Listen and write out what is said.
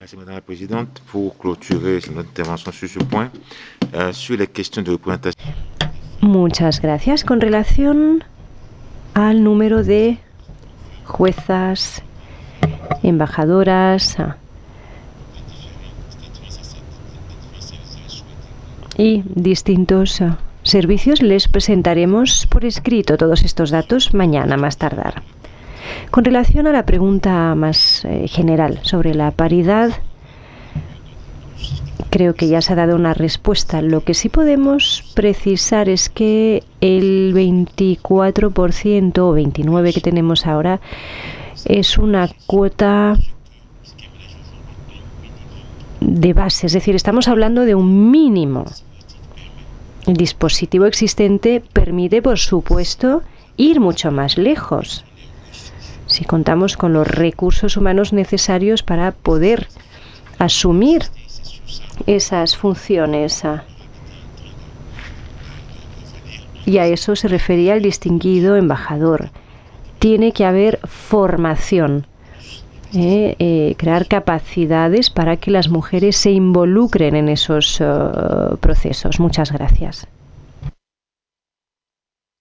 Merci Madame la Présidente. Pour clôturer notre intervention sur ce point, sur les questions de représentation. Muchas gracias. Con relación al número de juezas, embajadoras y distintos servicios, les presentaremos por escrito todos estos datos mañana más tardar. Con relación a la pregunta más general sobre la paridad, creo que ya se ha dado una respuesta. Lo que sí podemos precisar es que el 24% o 29% que tenemos ahora es una cuota de base, es decir, estamos hablando de un mínimo. El dispositivo existente permite, por supuesto, ir mucho más lejos si contamos con los recursos humanos necesarios para poder asumir esas funciones. Y a eso se refería el distinguido embajador. Tiene que haber formación, crear capacidades para que las mujeres se involucren en esos procesos. Muchas gracias.